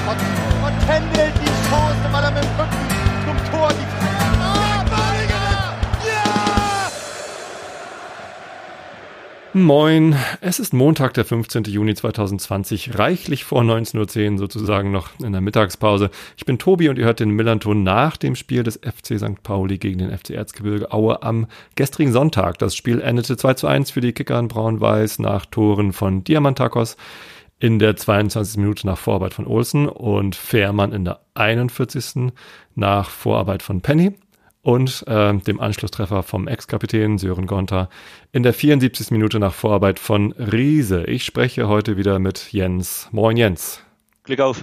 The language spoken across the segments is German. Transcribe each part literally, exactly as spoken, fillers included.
Und, und Kendall die Chance, weil er mit dem Rücken zum Tor die Ah, Ball ja! Moin, es ist Montag, der fünfzehnten Juni zweitausendzwanzig, reichlich vor neunzehn Uhr zehn, sozusagen noch in der Mittagspause. Ich bin Tobi und ihr hört den Millern-Ton nach dem Spiel des F C Sankt Pauli gegen den F C Erzgebirge Aue am gestrigen Sonntag. Das Spiel endete zwei zu eins für die Kicker in Braun-Weiß nach Toren von Diamantakos in der zweiundzwanzigsten Minute nach Vorarbeit von Olsen und Fährmann in der einundvierzigsten nach Vorarbeit von Penny. Und äh, dem Anschlusstreffer vom Ex-Kapitän Sören Gonta in der vierundsiebzigsten Minute nach Vorarbeit von Riese. Ich spreche heute wieder mit Jens. Moin Jens. Glück auf.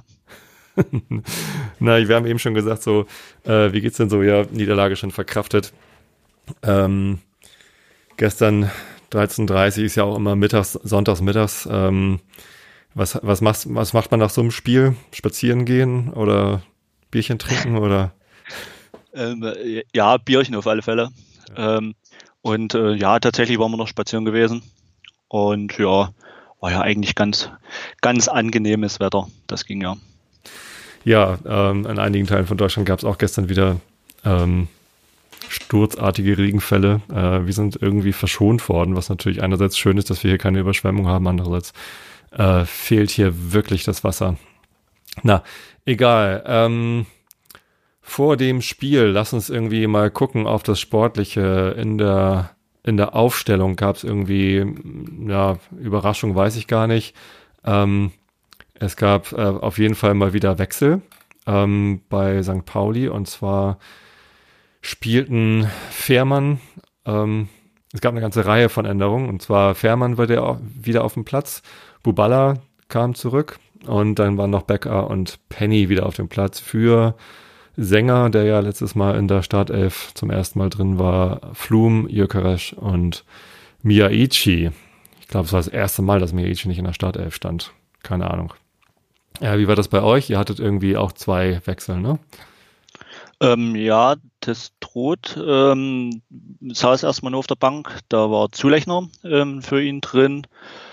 Na, wir haben eben schon gesagt, so, äh, wie geht's denn so? Ja, Niederlage schon verkraftet. Ähm, gestern dreizehn Uhr dreißig ist ja auch immer mittags, sonntags mittags. Ähm, was, was, machst, was macht man nach so einem Spiel? Spazieren gehen oder Bierchen trinken oder... Ähm, ja, Bierchen auf alle Fälle. Ja. Ähm, und äh, ja, tatsächlich waren wir noch spazieren gewesen. Und ja, war ja eigentlich ganz, ganz angenehmes Wetter. Das ging ja. Ja, ähm, in einigen Teilen von Deutschland gab es auch gestern wieder ähm, sturzartige Regenfälle. Äh, wir sind irgendwie verschont worden, was natürlich einerseits schön ist, dass wir hier keine Überschwemmung haben, andererseits äh, fehlt hier wirklich das Wasser. Na, egal. Ähm, Vor dem Spiel, lass uns irgendwie mal gucken auf das Sportliche. In der, in der Aufstellung gab es irgendwie, ja, Überraschung weiß ich gar nicht. Ähm, es gab äh, auf jeden Fall mal wieder Wechsel ähm, bei Sankt Pauli, und zwar spielten Fährmann, ähm, es gab eine ganze Reihe von Änderungen, und zwar Fährmann war der wieder auf dem Platz, Buballa kam zurück und dann waren noch Becker und Penny wieder auf dem Platz für Sänger, der ja letztes Mal in der Startelf zum ersten Mal drin war, Flum, Gyökeres und Miyaichi. Ich glaube, es war das erste Mal, dass Miyaichi nicht in der Startelf stand. Keine Ahnung. Ja, wie war das bei euch? Ihr hattet irgendwie auch zwei Wechsel, ne? Ähm, ja, das droht. Ähm, saß erstmal nur auf der Bank. Da war Zulechner ähm, für ihn drin.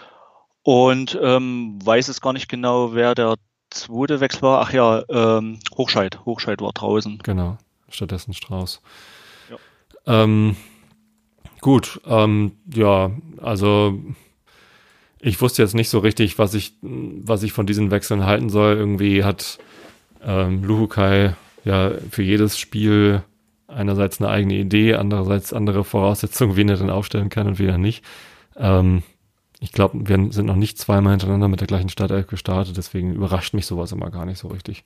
Und ähm, weiß es gar nicht genau, wer der zweite Wechsel war. Ach ja, ähm, Hochscheid. Hochscheid war draußen. Genau, stattdessen Strauß. Ja. Ähm, gut, ähm, ja, also ich wusste jetzt nicht so richtig, was ich, was ich von diesen Wechseln halten soll. Irgendwie hat ähm, Luhukai ja für jedes Spiel einerseits eine eigene Idee, andererseits andere Voraussetzungen, wen er dann aufstellen kann und wen er nicht. Ähm, Ich glaube, wir sind noch nicht zweimal hintereinander mit der gleichen Startelf gestartet, deswegen überrascht mich sowas immer gar nicht so richtig.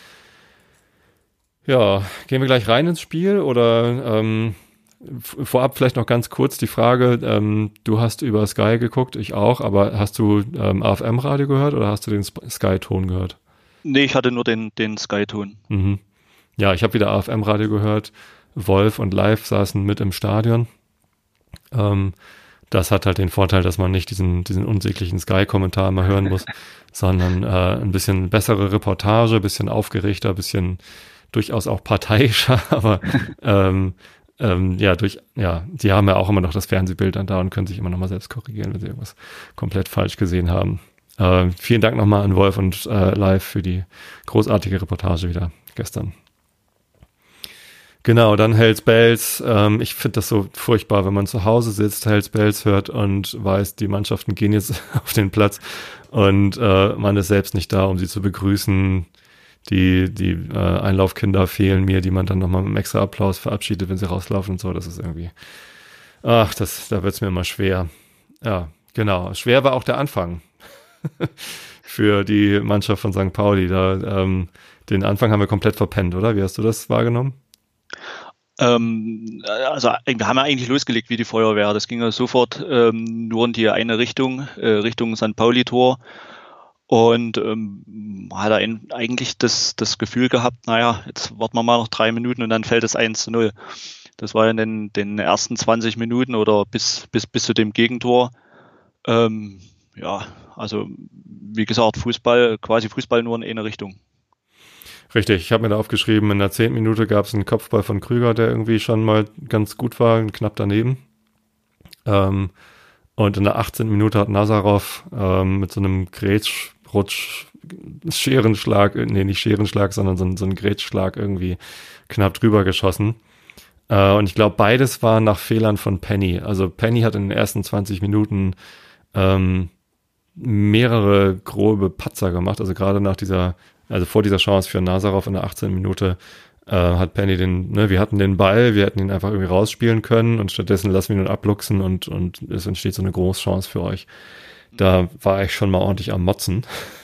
Ja, gehen wir gleich rein ins Spiel oder ähm, vorab vielleicht noch ganz kurz die Frage, ähm, du hast über Sky geguckt, ich auch, aber hast du ähm, A F M-Radio gehört oder hast du den Sky-Ton gehört? Nee, ich hatte nur den, den Sky-Ton. Mhm. Ja, ich habe wieder A F M-Radio gehört, Wolf und Live saßen mit im Stadion. Ähm, Das hat halt den Vorteil, dass man nicht diesen, diesen unsäglichen Sky-Kommentar immer hören muss, sondern äh, ein bisschen bessere Reportage, ein bisschen aufgeregter, ein bisschen durchaus auch parteiischer, aber ähm, ähm, ja, durch, ja, die haben ja auch immer noch das Fernsehbild dann da und können sich immer noch mal selbst korrigieren, wenn sie irgendwas komplett falsch gesehen haben. Äh, vielen Dank nochmal an Wolf und äh, Live für die großartige Reportage wieder gestern. Genau, dann Hells Bells. Ähm, ich finde das so furchtbar, wenn man zu Hause sitzt, Hells Bells hört und weiß, die Mannschaften gehen jetzt auf den Platz und äh, man ist selbst nicht da, um sie zu begrüßen. Die, die äh, Einlaufkinder fehlen mir, die man dann nochmal mit einem extra Applaus verabschiedet, wenn sie rauslaufen und so. Das ist irgendwie, ach, das, da wird's mir immer schwer. Ja, genau. Schwer war auch der Anfang für die Mannschaft von Sankt Pauli. Da, ähm, den Anfang haben wir komplett verpennt, oder? Wie hast du das wahrgenommen? Ähm, also wir haben ja eigentlich losgelegt wie die Feuerwehr. Das ging ja sofort ähm, nur in die eine Richtung, äh, Richtung Sankt Pauli-Tor. Und ähm, hat er eigentlich das, das Gefühl gehabt, naja, jetzt warten wir mal noch drei Minuten und dann fällt es eins zu null. Das war in den, den ersten zwanzig Minuten oder bis, bis, bis zu dem Gegentor. Ähm, ja, also wie gesagt, Fußball, quasi Fußball nur in eine Richtung. Richtig, ich habe mir da aufgeschrieben, in der zehnten Minute gab es einen Kopfball von Krüger, der irgendwie schon mal ganz gut war, knapp daneben. Ähm, und in der achtzehnten Minute hat Nazarov ähm, mit so einem Grätsch Rutsch, Scherenschlag, nee, nicht Scherenschlag, sondern so ein, so ein Grätschschlag irgendwie knapp drüber geschossen. Äh, und ich glaube, beides war nach Fehlern von Penny. Also Penny hat in den ersten zwanzig Minuten ähm, mehrere grobe Patzer gemacht. Also gerade nach dieser, also vor dieser Chance für Nazarov in der achtzehnten Minute äh, hat Penny den, ne, wir hatten den Ball, wir hätten ihn einfach irgendwie rausspielen können und stattdessen lassen wir ihn abluchsen und, und es entsteht so eine große Chance für euch. Da war ich schon mal ordentlich am Motzen.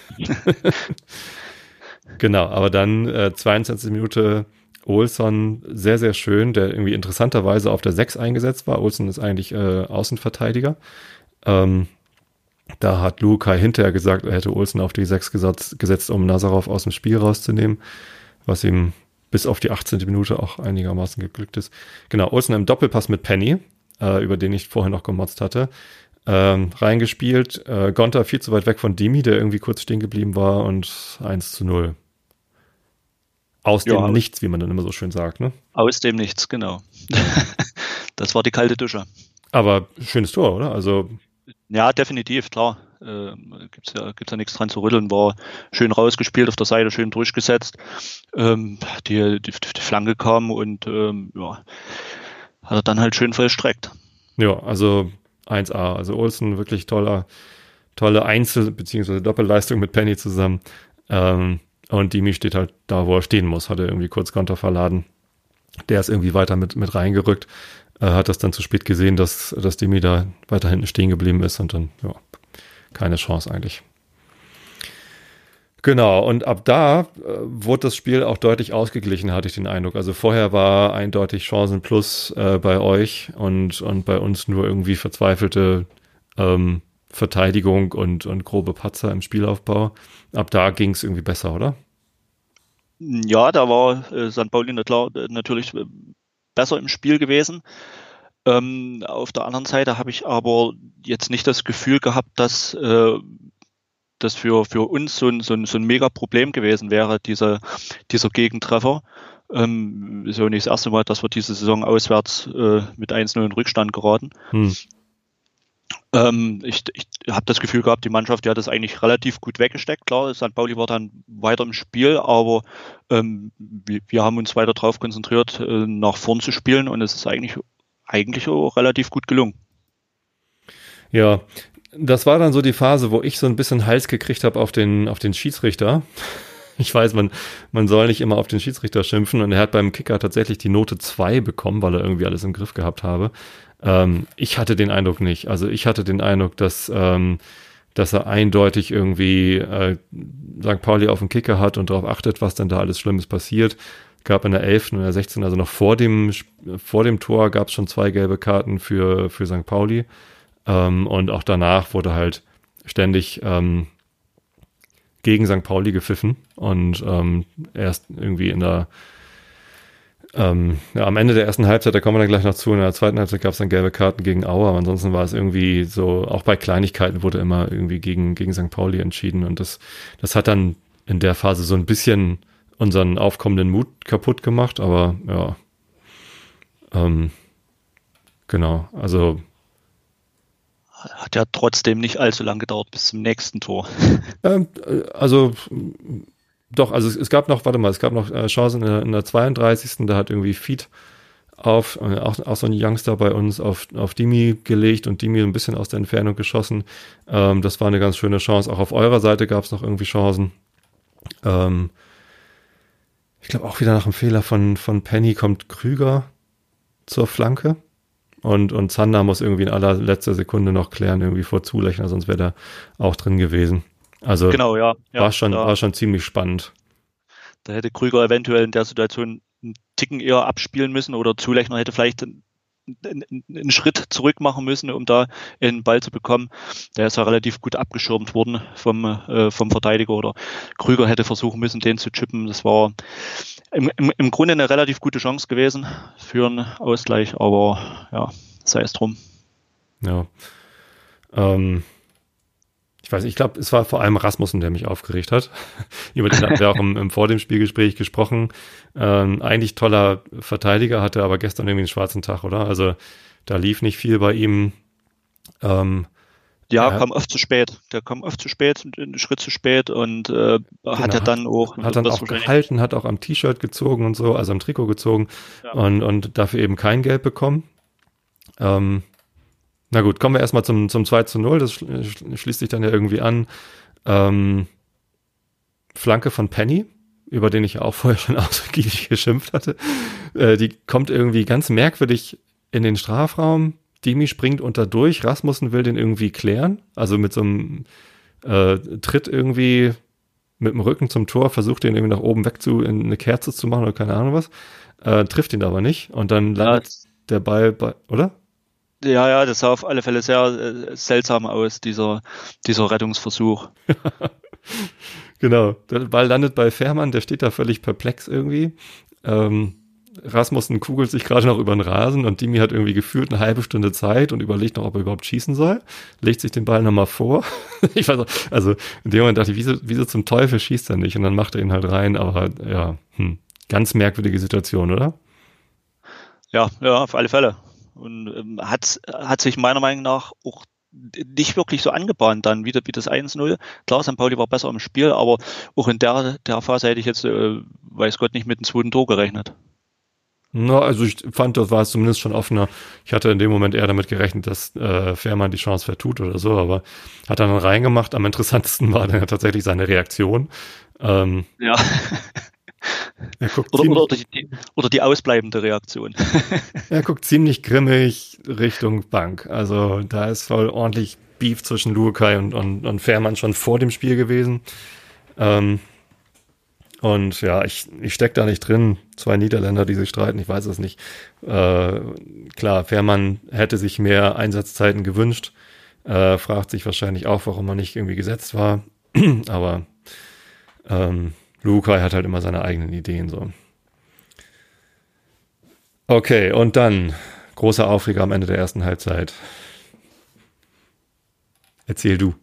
Genau, aber dann äh, zweiundzwanzigste Minute Olsson, sehr, sehr schön, der irgendwie interessanterweise auf der sechs eingesetzt war. Olsson ist eigentlich äh, Außenverteidiger. Ähm, da hat Lukai hinterher gesagt, er hätte Olsson auf die sechs gesetzt, gesetzt, um Nazarov aus dem Spiel rauszunehmen, was ihm bis auf die achtzehnte Minute auch einigermaßen geglückt ist. Genau, Olsson im Doppelpass mit Penny, äh, über den ich vorher noch gemotzt hatte. Ähm, reingespielt, äh, Gonta viel zu weit weg von Dimi, der irgendwie kurz stehen geblieben war und eins zu null. Aus ja, dem Nichts, wie man dann immer so schön sagt, ne? Aus dem Nichts, genau. Das war die kalte Dusche. Aber schönes Tor, oder? Also ja, definitiv, klar. Äh, gibt's ja, gibt's ja nichts dran zu rütteln. War schön rausgespielt, auf der Seite schön durchgesetzt. Ähm, die, die, die Flanke kam und ähm, ja, hat er dann halt schön vollstreckt. Ja, also eins A. Also Olsson wirklich toller, tolle Einzel- bzw. Doppelleistung mit Penny zusammen. Ähm, und Dimi steht halt da, wo er stehen muss. Hat er irgendwie kurz Konter verladen. Der ist irgendwie weiter mit, mit reingerückt. Äh, hat das dann zu spät gesehen, dass, dass Dimi da weiter hinten stehen geblieben ist und dann, ja, keine Chance eigentlich. Genau, und ab da äh, wurde das Spiel auch deutlich ausgeglichen, hatte ich den Eindruck. Also vorher war eindeutig Chancen plus äh, bei euch und, und bei uns nur irgendwie verzweifelte ähm, Verteidigung und, und grobe Patzer im Spielaufbau. Ab da ging es irgendwie besser, oder? Ja, da war äh, Sankt Pauli natürlich besser im Spiel gewesen. Ähm, auf der anderen Seite habe ich aber jetzt nicht das Gefühl gehabt, dass äh, das für, für uns so ein, so ein, so ein mega Problem gewesen wäre, dieser, dieser Gegentreffer. Ähm, ist ja nicht das erste Mal, dass wir diese Saison auswärts äh, mit eins null in Rückstand geraten. Hm. Ähm, ich ich habe das Gefühl gehabt, die Mannschaft, die hat das eigentlich relativ gut weggesteckt. Klar, Sankt Pauli war dann weiter im Spiel, aber ähm, wir, wir haben uns weiter darauf konzentriert, äh, nach vorn zu spielen und es ist eigentlich, eigentlich auch relativ gut gelungen. Ja, das war dann so die Phase, wo ich so ein bisschen Hals gekriegt habe auf den, auf den Schiedsrichter. Ich weiß, man, man soll nicht immer auf den Schiedsrichter schimpfen und er hat beim Kicker tatsächlich die Note zwei bekommen, weil er irgendwie alles im Griff gehabt habe. Ähm, ich hatte den Eindruck nicht. Also ich hatte den Eindruck, dass, ähm, dass er eindeutig irgendwie äh, Sankt Pauli auf den Kicker hat und darauf achtet, was denn da alles Schlimmes passiert. Gab in der elften und der sechzehnten, also noch vor dem, vor dem Tor gab es schon zwei gelbe Karten für, für Sankt Pauli. Ähm, und auch danach wurde halt ständig ähm, gegen Sankt Pauli gepfiffen und ähm, erst irgendwie in der ähm, ja, am Ende der ersten Halbzeit, da kommen wir dann gleich noch zu, in der zweiten Halbzeit gab es dann gelbe Karten gegen Aue, aber ansonsten war es irgendwie so, auch bei Kleinigkeiten wurde immer irgendwie gegen, gegen Sankt Pauli entschieden und das, das hat dann in der Phase so ein bisschen unseren aufkommenden Mut kaputt gemacht, aber ja, ähm, genau, also hat ja trotzdem nicht allzu lang gedauert bis zum nächsten Tor. Ähm, also doch, also es, es gab noch, warte mal, es gab noch äh, Chancen in der, in der zweiunddreißigsten Da hat irgendwie Fied auf, äh, auch, auch so ein Youngster bei uns auf, auf Dimi gelegt und Dimi ein bisschen aus der Entfernung geschossen. Ähm, das war eine ganz schöne Chance. Auch auf eurer Seite gab es noch irgendwie Chancen. Ähm, ich glaube auch wieder nach einem Fehler von, von Penny kommt Krüger zur Flanke. Und, und Zander muss irgendwie in allerletzter Sekunde noch klären, irgendwie vor Zulechner, sonst wäre der auch drin gewesen. Also genau, ja, ja, war, schon, da, war schon ziemlich spannend. Da hätte Krüger eventuell in der Situation einen Ticken eher abspielen müssen oder Zulechner hätte vielleicht einen, einen, einen Schritt zurück machen müssen, um da einen Ball zu bekommen. Der ist ja relativ gut abgeschirmt worden vom, äh, vom Verteidiger oder Krüger hätte versuchen müssen, den zu chippen. Das war im, im, im Grunde eine relativ gute Chance gewesen für einen Ausgleich, aber ja, sei es drum. Ja. Ähm, ich weiß nicht, ich glaube, es war vor allem Rasmussen, der mich aufgeregt hat. Über den hatten wir auch im, im vor dem Spielgespräch gesprochen. Ähm, eigentlich toller Verteidiger, hatte aber gestern irgendwie einen schwarzen Tag, oder? Also da lief nicht viel bei ihm. Ähm, Ja, Ja. kam oft zu spät. Der kam oft zu spät, einen Schritt zu spät und äh, Genau, hat ja dann auch... Hat dann das auch wahrscheinlich- gehalten, hat auch am T-Shirt gezogen und so, also am Trikot gezogen Ja. und, und dafür eben kein Gelb bekommen. Ähm, na gut, kommen wir erstmal zum, zum zwei zu null, das schl- schließt sich dann ja irgendwie an. Ähm, Flanke von Penny, über den ich ja auch vorher schon ausgiebig geschimpft hatte. Äh, die kommt irgendwie ganz merkwürdig in den Strafraum. Dimi springt unter durch, Rasmussen will den irgendwie klären, also mit so einem äh, Tritt irgendwie mit dem Rücken zum Tor, versucht den irgendwie nach oben weg zu, in eine Kerze zu machen oder keine Ahnung was, äh, trifft ihn aber nicht und dann landet Ja, der Ball bei, oder? ja, ja, das sah auf alle Fälle sehr äh, seltsam aus, dieser, dieser Rettungsversuch. Genau, der Ball landet bei Fährmann, der steht da völlig perplex irgendwie. Ähm, Rasmussen kugelt sich gerade noch über den Rasen und Dimi hat irgendwie gefühlt eine halbe Stunde Zeit und überlegt noch, ob er überhaupt schießen soll. Legt sich den Ball nochmal vor. Ich weiß auch, also in dem Moment dachte ich, wieso, wieso zum Teufel schießt er nicht? Und dann macht er ihn halt rein, aber ja, hm, ganz merkwürdige Situation, oder? Ja, ja, auf alle Fälle. Und ähm, hat, hat sich meiner Meinung nach auch nicht wirklich so angebahnt dann wieder wie das eins null. Klar, Sankt Pauli war besser im Spiel, aber auch in der, der Phase hätte ich jetzt, äh, weiß Gott, nicht mit dem zweiten Tor gerechnet. Na, also ich fand, das war es zumindest schon offener. Ich hatte in dem Moment eher damit gerechnet, dass äh, Fährmann die Chance vertut oder so, aber hat er dann reingemacht. Am interessantesten war dann tatsächlich seine Reaktion. Ähm, Ja. er, guckt Oder, ziemlich, oder, die, oder die ausbleibende Reaktion. er guckt ziemlich grimmig Richtung Bank. Also da ist voll ordentlich Beef zwischen Luukai und, und, und Fährmann schon vor dem Spiel gewesen. Ähm, Und ja, ich, ich stecke da nicht drin. Zwei Niederländer, die sich streiten, ich weiß es nicht. Äh, klar, Fährmann hätte sich mehr Einsatzzeiten gewünscht. Äh, fragt sich wahrscheinlich auch, warum er nicht irgendwie gesetzt war. Aber ähm, Luukai hat halt immer seine eigenen Ideen so. Okay, und dann großer Aufreger am Ende der ersten Halbzeit. Erzähl du.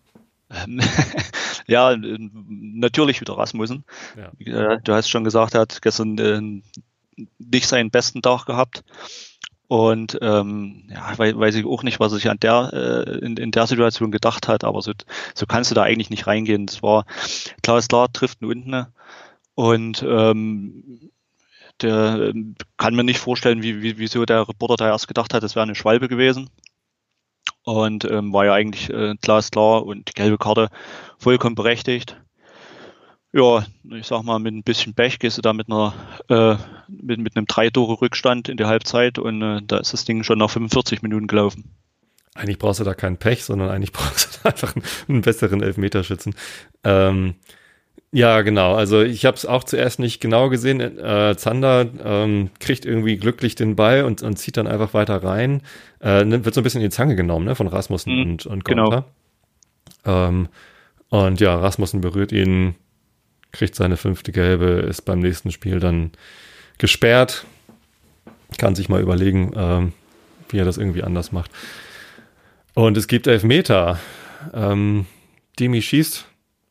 Ja, äh, natürlich wieder Rasmussen. Ja. Äh, Du hast schon gesagt, er hat gestern äh, nicht seinen besten Tag gehabt. Und ähm, ja, weiß, weiß ich auch nicht, was er sich an der, äh, in, in der Situation gedacht hat, aber so, so kannst du da eigentlich nicht reingehen. Es war klar, ist klar, trifft ihn unten. Und ähm, der ähm, kann mir nicht vorstellen, wie, wie, wieso der Reporter da erst gedacht hat, das wäre eine Schwalbe gewesen. Und ähm, war ja eigentlich äh, glasklar und die gelbe Karte vollkommen berechtigt. Ja, ich sag mal, mit ein bisschen Pech gehst du da mit einer äh, mit, mit einem Drei-Tore-Rückstand in die Halbzeit und äh, da ist das Ding schon nach fünfundvierzig Minuten gelaufen. Eigentlich brauchst du da keinen Pech, sondern eigentlich brauchst du einfach einen, einen besseren Elfmeterschützen. Ähm, ja, genau. Also ich habe es auch zuerst nicht genau gesehen. Äh, Zander ähm, kriegt irgendwie glücklich den Ball und, und zieht dann einfach weiter rein. Äh, wird so ein bisschen in die Zange genommen, ne, von Rasmussen Mhm, und, und genau. Gonta. Ähm, und ja, Rasmussen berührt ihn, kriegt seine fünfte Gelbe, ist beim nächsten Spiel dann gesperrt. Kann sich mal überlegen, ähm, wie er das irgendwie anders macht. Und es gibt Elfmeter. Ähm, Dimi schießt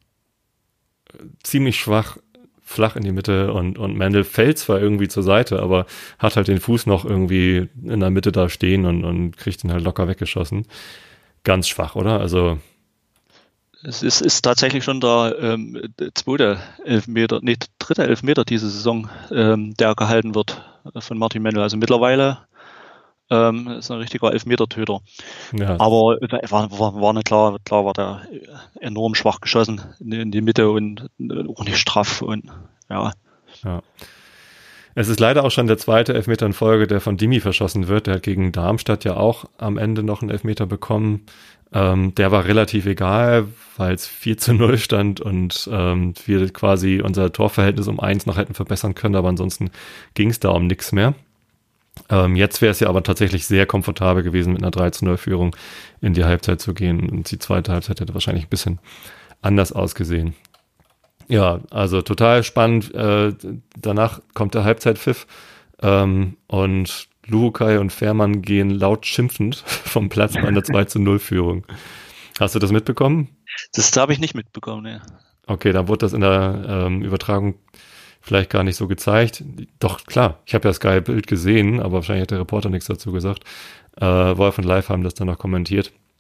ziemlich schwach, flach in die Mitte und, und Mendel fällt zwar irgendwie zur Seite, aber hat halt den Fuß noch irgendwie in der Mitte da stehen und, und kriegt ihn halt locker weggeschossen. Ganz schwach, oder? Also Es ist, ist tatsächlich schon der ähm, zweite Elfmeter, nee, dritte Elfmeter diese Saison, ähm, der gehalten wird von Martin Mendel. Also mittlerweile ähm, ist ein richtiger Elfmetertöter. ja, Aber es war, war, war nicht klar, klar war der enorm schwach geschossen in, in die Mitte und auch nicht straff und ja. ja. Es ist leider auch schon der zweite Elfmeter in Folge, der von Dimi verschossen wird. Der hat gegen Darmstadt ja auch am Ende noch einen Elfmeter bekommen. Ähm, der war relativ egal, weil es vier zu null stand und ähm, wir quasi unser Torverhältnis um eins noch hätten verbessern können, aber ansonsten ging es da um nichts mehr. Ähm, jetzt wäre es ja aber tatsächlich sehr komfortabel gewesen, mit einer drei zu null Führung in die Halbzeit zu gehen und die zweite Halbzeit hätte wahrscheinlich ein bisschen anders ausgesehen. Ja, also total spannend. Äh, danach kommt der Halbzeitpfiff ähm, und Luukai und Fährmann gehen laut schimpfend vom Platz bei einer zwei zu null Führung. Hast du das mitbekommen? Das habe ich nicht mitbekommen, ne. Okay, dann wurde das in der ähm, Übertragung vielleicht gar nicht so gezeigt. Doch, klar, ich habe ja das geile Bild gesehen, aber wahrscheinlich hat der Reporter nichts dazu gesagt. Äh, Wolf und Live haben das dann noch kommentiert.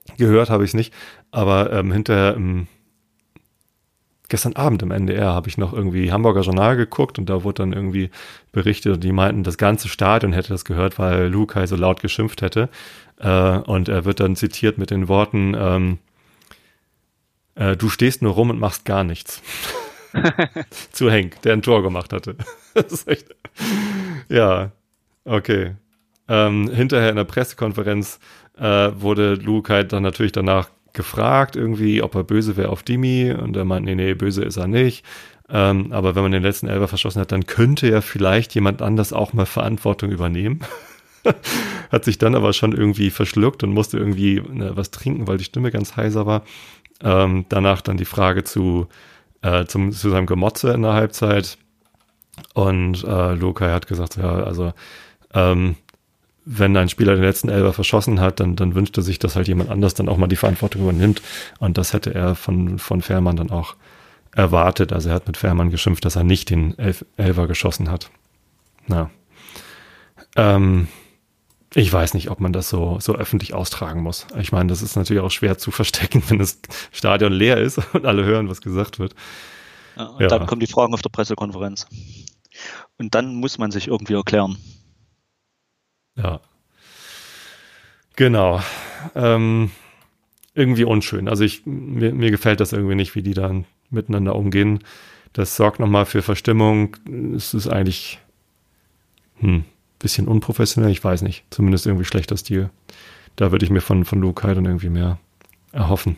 Gehört habe ich es nicht, aber ähm, hinterher ähm, gestern Abend im N D R habe ich noch irgendwie Hamburger Journal geguckt und da wurde dann irgendwie berichtet und die meinten, das ganze Stadion hätte das gehört, weil Lukai so laut geschimpft hätte. Äh, und er wird dann zitiert mit den Worten, ähm, äh, du stehst nur rum und machst gar nichts. Zu Henk, der ein Tor gemacht hatte. Das ist echt, ja, okay. Ähm, hinterher in der Pressekonferenz äh, wurde Lukai dann natürlich danach gefragt irgendwie, ob er böse wäre auf Dimi und er meint, nee, nee, böse ist er nicht. Ähm, aber wenn man den letzten Elfer verschossen hat, dann könnte ja vielleicht jemand anders auch mal Verantwortung übernehmen. Hat sich dann aber schon irgendwie verschluckt und musste irgendwie ne, was trinken, weil die Stimme ganz heiser war. Ähm, danach dann die Frage zu, äh, zum, zu seinem Gemotze in der Halbzeit und äh, Lukai hat gesagt, ja, also ähm, wenn ein Spieler den letzten Elfer verschossen hat, dann, dann wünscht er sich, dass halt jemand anders dann auch mal die Verantwortung übernimmt. Und das hätte er von, von Fährmann dann auch erwartet. Also er hat mit Fährmann geschimpft, dass er nicht den Elf, Elfer geschossen hat. Na. Ähm, ich weiß nicht, ob man das so, so öffentlich austragen muss. Ich meine, das ist natürlich auch schwer zu verstecken, wenn das Stadion leer ist und alle hören, was gesagt wird. Ja, und ja. Dann kommen die Fragen auf der Pressekonferenz. Und dann muss man sich irgendwie erklären. Ja, genau. Ähm, irgendwie unschön. Also ich mir, mir gefällt das irgendwie nicht, wie die dann miteinander umgehen. Das sorgt nochmal für Verstimmung. Es ist eigentlich hm, bisschen unprofessionell, ich weiß nicht. Zumindest irgendwie schlechter Stil. Da würde ich mir von, von Lukai dann irgendwie mehr erhoffen.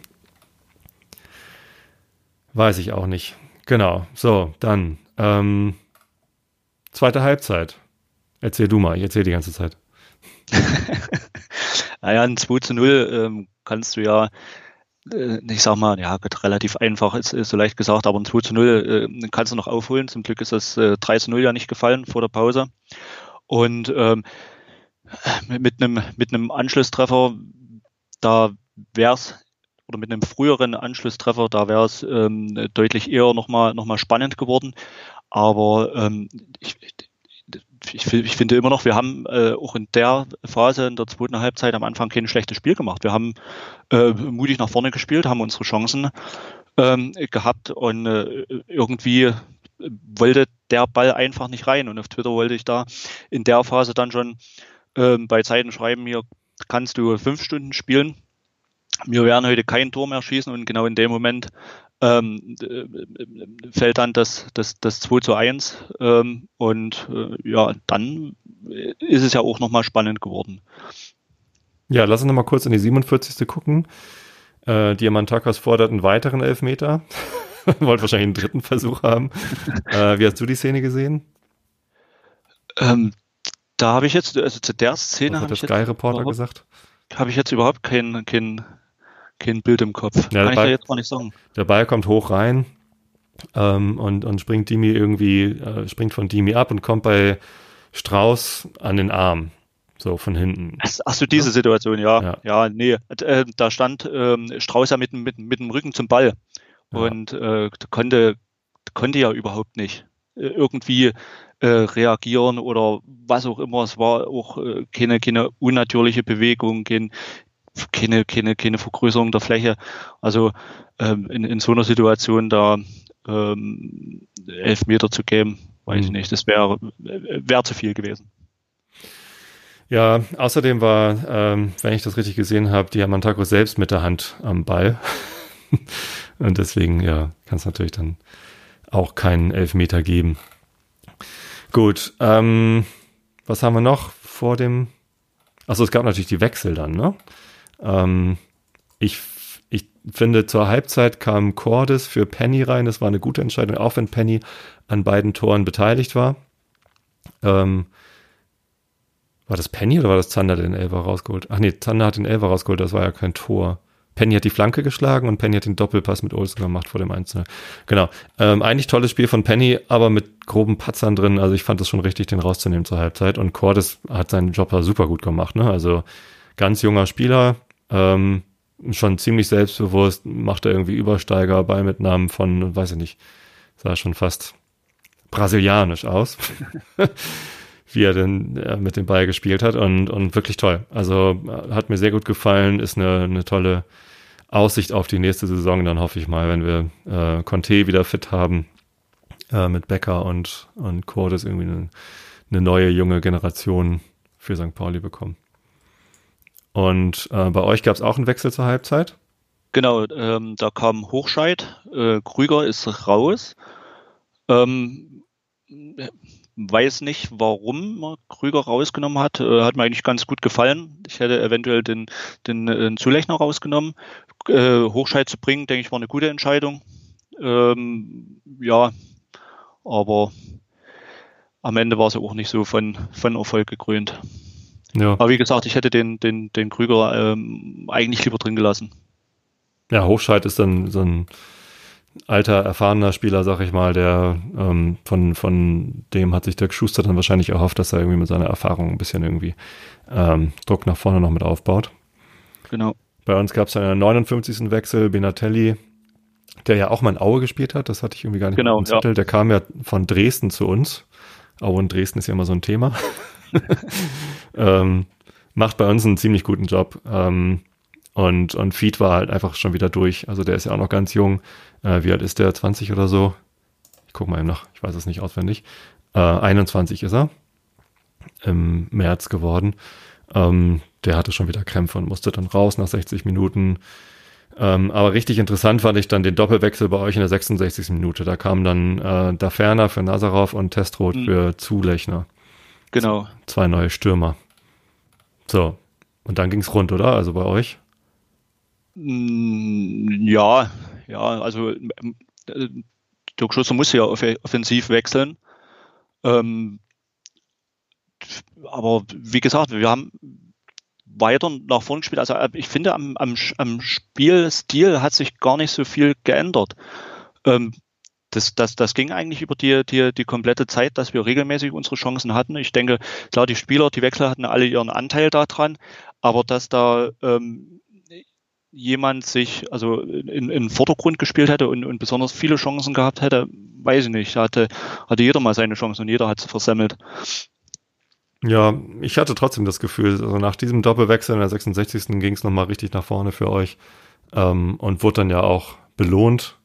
Weiß ich auch nicht. Genau, so, dann ähm, zweite Halbzeit. Erzähl du mal, ich erzähl die ganze Zeit. Naja, ein zwei zu null ähm, kannst du ja, äh, ich sag mal, ja, relativ einfach, ist, ist so leicht gesagt, aber ein zwei zu null äh, kannst du noch aufholen. Zum Glück ist das äh, drei zu null ja nicht gefallen vor der Pause. Und ähm, mit einem mit einem Anschlusstreffer, da wär's, oder mit einem früheren Anschlusstreffer, da wäre es ähm, deutlich eher nochmal noch mal spannend geworden. Aber ähm, ich, Ich, ich finde immer noch, wir haben äh, auch in der Phase, in der zweiten Halbzeit am Anfang kein schlechtes Spiel gemacht. Wir haben äh, mutig nach vorne gespielt, haben unsere Chancen ähm, gehabt und äh, irgendwie wollte der Ball einfach nicht rein. Und auf Twitter wollte ich da in der Phase dann schon äh, bei Zeiten schreiben, hier kannst du fünf Stunden spielen. Wir werden heute kein Tor mehr schießen und genau in dem Moment ähm, fällt dann das, das, das zwei zu eins ähm, und äh, ja, dann ist es ja auch nochmal spannend geworden. Ja, lass uns nochmal kurz in die siebenundvierzigste gucken. Äh, Diamantakos fordert einen weiteren Elfmeter. Wollte wahrscheinlich einen dritten Versuch haben. Äh, wie hast du die Szene gesehen? Ähm, da habe ich jetzt, also zu der Szene habe ich jetzt... Was hat der Sky-Reporter gesagt? Habe ich jetzt überhaupt kein, kein kein Bild im Kopf. Ja, Kann ich Ball, da jetzt mal nicht sagen. Der Ball kommt hoch rein ähm, und, und springt Dimi irgendwie, äh, springt von Dimi ab und kommt bei Strauß an den Arm. So von hinten. Ach so, diese Situation, ja. Ja, ja nee. Äh, da stand ähm, Strauß ja mit, mit, mit dem Rücken zum Ball. Ja. Und äh, konnte, konnte ja überhaupt nicht äh, irgendwie äh, reagieren oder was auch immer. Es war auch äh, keine, keine unnatürliche Bewegung, kein Keine, keine, keine Vergrößerung der Fläche. Also ähm, in, in so einer Situation da ähm, elf Meter zu geben, weiß mhm. ich nicht. Das wäre wär zu viel gewesen. Ja, außerdem war, ähm, wenn ich das richtig gesehen habe, Diamantakos selbst mit der Hand am Ball. Und deswegen, ja, kann es natürlich dann auch keinen Elfmeter geben. Gut, ähm, was haben wir noch vor dem... Achso, es gab natürlich die Wechsel dann, ne? Ähm, ich, ich finde, zur Halbzeit kam Cordes für Penny rein. Das war eine gute Entscheidung, auch wenn Penny an beiden Toren beteiligt war. Ähm, war das Penny oder war das Zander, der den Elfer rausgeholt? Ach nee, Zander hat den Elfer rausgeholt, das war ja kein Tor. Penny hat die Flanke geschlagen und Penny hat den Doppelpass mit Olsen gemacht vor dem eins zu null. Genau. Ähm, eigentlich tolles Spiel von Penny, aber mit groben Patzern drin. Also ich fand es schon richtig, den rauszunehmen zur Halbzeit. Und Cordes hat seinen Job da super gut gemacht, ne? Also ganz junger Spieler, ähm, schon ziemlich selbstbewusst, macht er irgendwie Übersteiger, Ballmitnahmen von, weiß ich nicht, sah schon fast brasilianisch aus. wie er denn äh, mit dem Ball gespielt hat und, und wirklich toll. Also hat mir sehr gut gefallen, ist eine, eine tolle Aussicht auf die nächste Saison. Dann hoffe ich mal, wenn wir äh, Conte wieder fit haben, äh, mit Becker und, und Co., dass irgendwie eine, eine neue, junge Generation für Sankt Pauli bekommen. Und äh, bei euch gab es auch einen Wechsel zur Halbzeit? Genau, ähm, da kam Hochscheid, äh, Krüger ist raus. Ähm, weiß nicht, warum man Krüger rausgenommen hat. Äh, hat mir eigentlich ganz gut gefallen. Ich hätte eventuell den, den, den Zulechner rausgenommen. Äh, Hochscheid zu bringen, denke ich, war eine gute Entscheidung. Ähm, ja, aber am Ende war es auch nicht so von, von Erfolg gekrönt. Ja. Aber wie gesagt, ich hätte den, den, den Krüger ähm, eigentlich lieber drin gelassen. Ja, Hochscheid ist dann so ein alter, erfahrener Spieler, sag ich mal, der ähm, von, von dem hat sich Dirk Schuster dann wahrscheinlich erhofft, dass er irgendwie mit seiner Erfahrung ein bisschen irgendwie ähm, Druck nach vorne noch mit aufbaut. Genau. Bei uns gab es einen neunundfünfzigsten Wechsel, Benatelli, der ja auch mal in Aue gespielt hat, das hatte ich irgendwie gar nicht genau, auf dem Zettel. Ja. Der kam ja von Dresden zu uns. Aue und Dresden ist ja immer so ein Thema. ähm, macht bei uns einen ziemlich guten Job. Ähm, und, und Fied war halt einfach schon wieder durch. Also der ist ja auch noch ganz jung. Äh, wie alt ist der? zwanzig oder so? Ich gucke mal eben nach. Ich weiß es nicht auswendig. Äh, einundzwanzig ist er. Im März geworden. Ähm, der hatte schon wieder Krämpfe und musste dann raus nach sechzig Minuten. Ähm, aber richtig interessant fand ich dann den Doppelwechsel bei euch in der sechsundsechzigsten Minute. Da kamen dann äh, Daferner für Nazarov und Testroth mhm. für Zulechner. Genau. Zwei neue Stürmer. So. Und dann ging's rund, oder? Also bei euch? Ja, ja, also ähm, Dirk Schuster musste ja off- offensiv wechseln. Ähm, aber wie gesagt, wir haben weiter nach vorne gespielt. Also ich finde, am, am, am Spielstil hat sich gar nicht so viel geändert. Ähm, das, das, das ging eigentlich über die, die, die komplette Zeit, dass wir regelmäßig unsere Chancen hatten. Ich denke, klar, die Spieler, die Wechsel hatten alle ihren Anteil daran, aber dass da ähm, jemand sich also in, in den Vordergrund gespielt hätte und, und besonders viele Chancen gehabt hätte, weiß ich nicht. Da hatte, hatte jeder mal seine Chancen und jeder hat sie versemmelt. Ja, ich hatte trotzdem das Gefühl, also nach diesem Doppelwechsel in der sechsundsechzigsten ging es nochmal richtig nach vorne für euch ähm, und wurde dann ja auch belohnt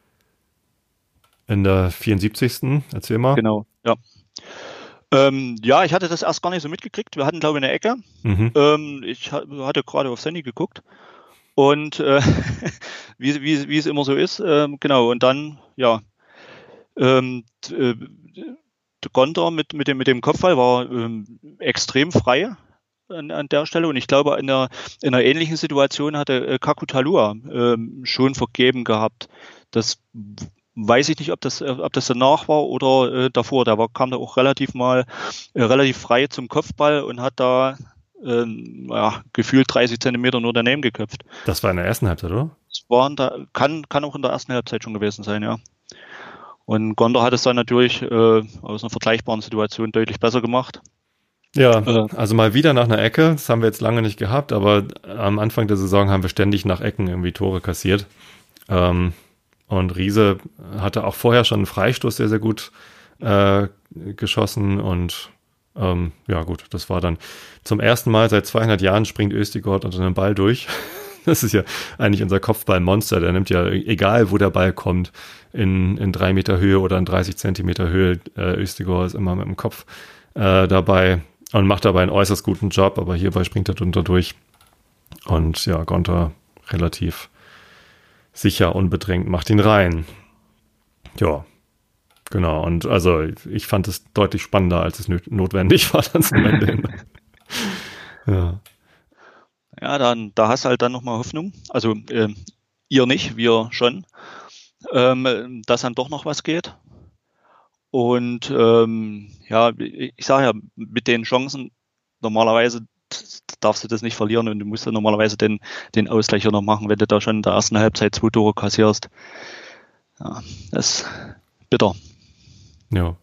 in der vierundsiebzigsten Erzähl mal. Genau, ja. Ähm, ja, ich hatte das erst gar nicht so mitgekriegt. Wir hatten, glaube ich, eine Ecke. Mhm. Ähm, ich hatte gerade auf Sandy geguckt und äh, wie, wie, wie es immer so ist, ähm, genau, und dann, ja, ähm, äh, Gonter mit, mit, dem, mit dem Kopfball war ähm, extrem frei an, an der Stelle und ich glaube, in einer, in einer ähnlichen Situation hatte äh, Kaku Talua ähm, schon vergeben gehabt. Das weiß ich nicht, ob das, ob das danach war oder äh, davor. Der war, kam da auch relativ mal äh, relativ frei zum Kopfball und hat da ähm, ja, gefühlt dreißig Zentimeter nur daneben geköpft. Das war in der ersten Halbzeit, oder? Das war in der, kann, kann auch in der ersten Halbzeit schon gewesen sein, ja. Und Gonder hat es dann natürlich äh, aus einer vergleichbaren Situation deutlich besser gemacht. Ja, äh, also mal wieder nach einer Ecke. Das haben wir jetzt lange nicht gehabt, aber am Anfang der Saison haben wir ständig nach Ecken irgendwie Tore kassiert. Ähm, und Riese hatte auch vorher schon einen Freistoß sehr, sehr gut äh, geschossen. Und ähm, ja gut, das war dann zum ersten Mal seit zweihundert Jahren springt Östigård unter einem Ball durch. Das ist ja eigentlich unser Kopfballmonster. Der nimmt ja, egal wo der Ball kommt, in, in drei Meter Höhe oder in dreißig Zentimeter Höhe, äh, Östigård ist immer mit dem Kopf äh, dabei und macht dabei einen äußerst guten Job, aber hierbei springt er drunter durch. Und ja, Gonter relativ sicher, unbedrängt, macht ihn rein. Ja, genau. Und also ich fand es deutlich spannender, als es notwendig war dann zum Ende hin. Ja. Ja, dann, da hast du halt dann nochmal Hoffnung. Also äh, ihr nicht, wir schon, ähm, dass dann doch noch was geht. Und ähm, ja, ich sage ja, mit den Chancen, normalerweise darfst du das nicht verlieren und du musst dann normalerweise den, den Ausgleich noch machen, wenn du da schon in der ersten Halbzeit zwei Tore kassierst. Ja, das ist bitter. Ja.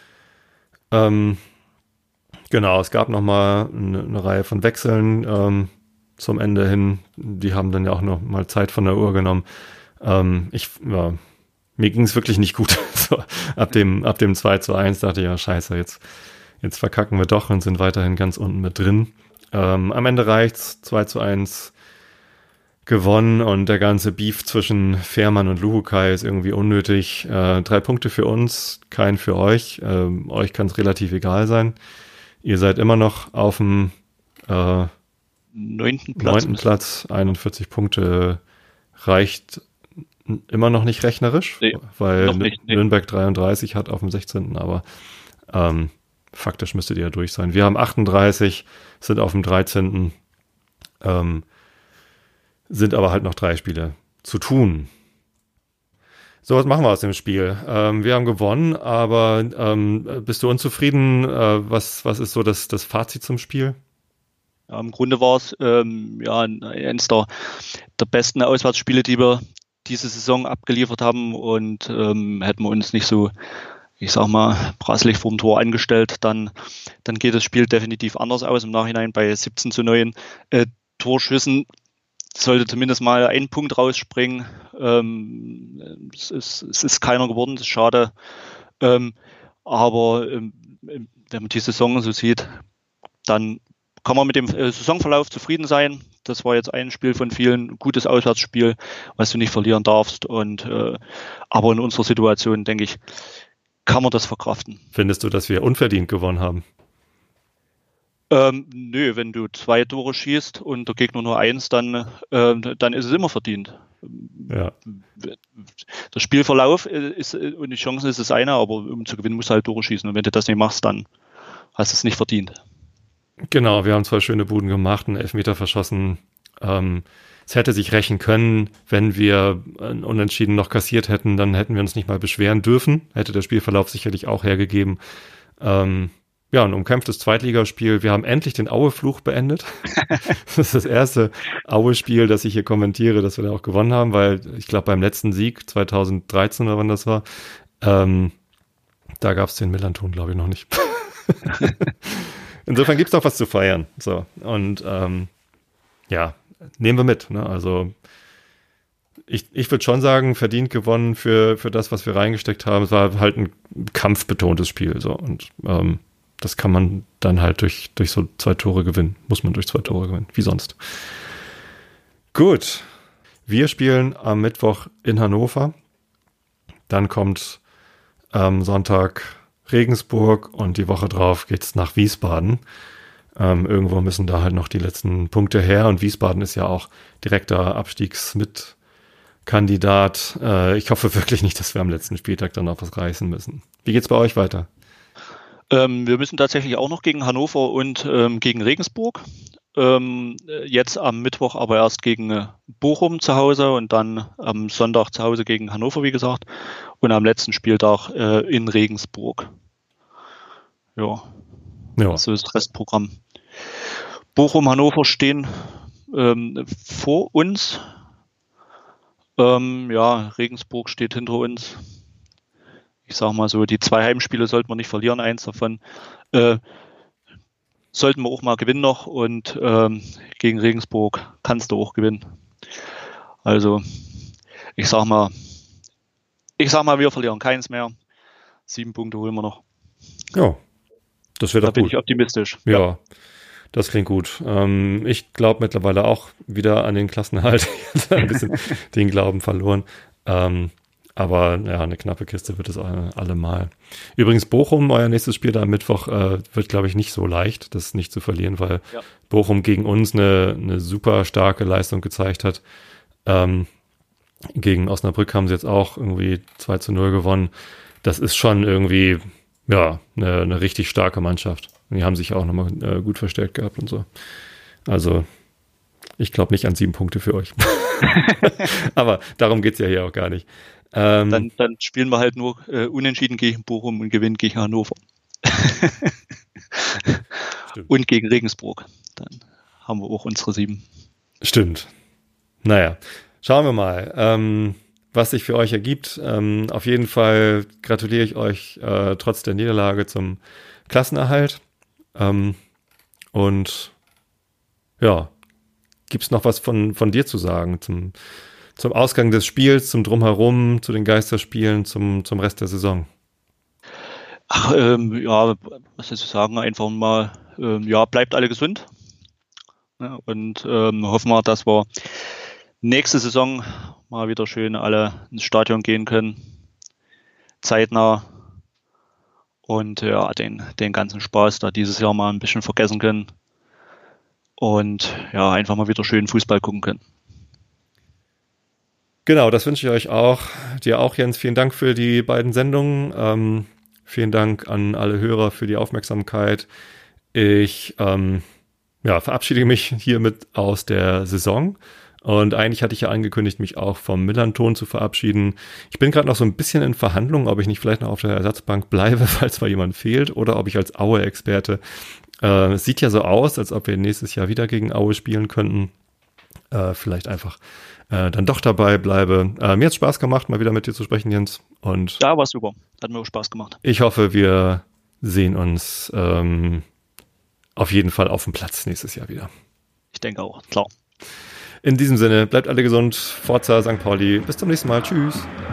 Ähm, genau, es gab nochmal eine, eine Reihe von Wechseln ähm, zum Ende hin. Die haben dann ja auch noch mal Zeit von der Uhr genommen. Ähm, ich, ja, mir ging es wirklich nicht gut. So, ab dem, ab dem zwei zu eins dachte ich, ja scheiße, jetzt, Jetzt verkacken wir doch und sind weiterhin ganz unten mit drin. Ähm, am Ende reicht's, zwei zu eins gewonnen und der ganze Beef zwischen Fährmann und Luhukai ist irgendwie unnötig. Äh, drei Punkte für uns, kein für euch. Ähm, euch kann es relativ egal sein. Ihr seid immer noch auf dem äh, neunten Platz. neunten Platz, einundvierzig Punkte reicht immer noch nicht rechnerisch, nee, weil nicht, nee. Nürnberg dreiunddreißig hat auf dem sechzehnten aber ähm, faktisch müsstet ihr ja durch sein. Wir haben achtunddreißig, sind auf dem dreizehnten Ähm, sind aber halt noch drei Spiele zu tun. So, was machen wir aus dem Spiel? Ähm, wir haben gewonnen, aber ähm, bist du unzufrieden? Äh, was, was ist so das, das Fazit zum Spiel? Ja, im Grunde war es ähm, ja, eines der, der besten Auswärtsspiele, die wir diese Saison abgeliefert haben, und ähm, hätten wir uns nicht so, ich sag mal, brasselig vorm Tor angestellt, dann, dann geht das Spiel definitiv anders aus. Im Nachhinein bei siebzehn zu neun äh, Torschüssen sollte zumindest mal ein Punkt rausspringen. Ähm, es, ist, es ist keiner geworden, das ist schade. Ähm, aber ähm, wenn man die Saison so sieht, dann kann man mit dem äh, Saisonverlauf zufrieden sein. Das war jetzt ein Spiel von vielen, ein gutes Auswärtsspiel, was du nicht verlieren darfst. Und äh, aber in unserer Situation, denke ich, kann man das verkraften. Findest du, dass wir unverdient gewonnen haben? Ähm, nö, wenn du zwei Tore schießt und der Gegner nur eins, dann, äh, dann ist es immer verdient. Ja. Der Spielverlauf ist und die Chancen ist das eine, aber um zu gewinnen musst du halt Tore schießen. Und wenn du das nicht machst, dann hast du es nicht verdient. Genau, wir haben zwei schöne Buden gemacht, einen Elfmeter verschossen. Ähm, es hätte sich rächen können, wenn wir ein Unentschieden noch kassiert hätten, dann hätten wir uns nicht mal beschweren dürfen. Hätte der Spielverlauf sicherlich auch hergegeben. Ähm, Ja, ein umkämpftes Zweitligaspiel. Wir haben endlich den Aue-Fluch beendet. Das ist das erste Aue-Spiel, das ich hier kommentiere, dass wir da auch gewonnen haben, weil ich glaube beim letzten Sieg zweitausenddreizehn oder wann das war, ähm, da gab es den Millanton, glaube ich, noch nicht. Insofern gibt es doch was zu feiern. So, und ähm, ja, nehmen wir mit. Ne? Also ich, ich würde schon sagen, verdient gewonnen für, für das, was wir reingesteckt haben. Es war halt ein kampfbetontes Spiel. So, und ähm, das kann man dann halt durch, durch so zwei Tore gewinnen. Muss man durch zwei Tore gewinnen, wie sonst. Gut, wir spielen am Mittwoch in Hannover. Dann kommt am Sonntag Regensburg und die Woche drauf geht's nach Wiesbaden. Ähm, irgendwo müssen da halt noch die letzten Punkte her, und Wiesbaden ist ja auch direkter Abstiegsmitkandidat. Äh, ich hoffe wirklich nicht, dass wir am letzten Spieltag dann noch was reißen müssen. Wie geht's bei euch weiter? Ähm, wir müssen tatsächlich auch noch gegen Hannover und ähm, gegen Regensburg. Ähm, jetzt am Mittwoch aber erst gegen äh, Bochum zu Hause und dann am Sonntag zu Hause gegen Hannover, wie gesagt. Und am letzten Spieltag äh, in Regensburg. Ja, ja. So ist das Restprogramm. Bochum, Hannover stehen ähm, vor uns. Ähm, ja, Regensburg steht hinter uns. Ich sage mal so, die zwei Heimspiele sollten wir nicht verlieren. Eins davon äh, sollten wir auch mal gewinnen noch, und ähm, gegen Regensburg kannst du auch gewinnen. Also ich sag mal, ich sag mal, wir verlieren keins mehr. Sieben Punkte holen wir noch. Ja, das wird doch gut. Da bin ich optimistisch. Ja, ja. Das klingt gut. Ähm, ich glaube mittlerweile auch wieder an den Klassenerhalt. Ich habe ein bisschen den Glauben verloren. Ähm, Aber ja, eine knappe Kiste wird es allemal. Übrigens, Bochum, euer nächstes Spiel da am Mittwoch, äh, wird, glaube ich, nicht so leicht, das nicht zu verlieren, weil ja. Bochum gegen uns eine, eine super starke Leistung gezeigt hat. Ähm, gegen Osnabrück haben sie jetzt auch irgendwie zwei zu null gewonnen. Das ist schon irgendwie, ja, eine, eine richtig starke Mannschaft. Die haben sich auch nochmal äh, gut verstärkt gehabt und so. Also, ich glaube nicht an sieben Punkte für euch. Aber darum geht's ja hier auch gar nicht. Ähm, dann, dann spielen wir halt nur äh, unentschieden gegen Bochum und gewinnen gegen Hannover. Und gegen Regensburg. Dann haben wir auch unsere sieben. Stimmt. Naja, schauen wir mal, ähm, was sich für euch ergibt. Ähm, auf jeden Fall gratuliere ich euch äh, trotz der Niederlage zum Klassenerhalt. Ähm, und ja, gibt's noch was von, von dir zu sagen zum Zum Ausgang des Spiels, zum Drumherum, zu den Geisterspielen, zum, zum Rest der Saison? Ach, ähm, ja, was soll ich sagen, einfach mal, ähm, ja, bleibt alle gesund. Ja, und ähm, hoffen wir, dass wir nächste Saison mal wieder schön alle ins Stadion gehen können. Zeitnah. Und ja, den, den ganzen Spaß da dieses Jahr mal ein bisschen vergessen können. Und ja, einfach mal wieder schön Fußball gucken können. Genau, das wünsche ich euch auch. Dir auch, Jens. Vielen Dank für die beiden Sendungen. Ähm, vielen Dank an alle Hörer für die Aufmerksamkeit. Ich ähm, ja, verabschiede mich hiermit aus der Saison. Und eigentlich hatte ich ja angekündigt, mich auch vom Millanton zu verabschieden. Ich bin gerade noch so ein bisschen in Verhandlungen, ob ich nicht vielleicht noch auf der Ersatzbank bleibe, falls mal jemand fehlt, oder ob ich als Aue-Experte, äh, es sieht ja so aus, als ob wir nächstes Jahr wieder gegen Aue spielen könnten, äh, vielleicht einfach äh, dann doch dabei bleibe. Äh, mir hat es Spaß gemacht, mal wieder mit dir zu sprechen, Jens. Und ja, war super. Hat mir auch Spaß gemacht. Ich hoffe, wir sehen uns ähm, auf jeden Fall auf dem Platz nächstes Jahr wieder. Ich denke auch, klar. In diesem Sinne, bleibt alle gesund. Forza Sankt Pauli. Bis zum nächsten Mal. Tschüss.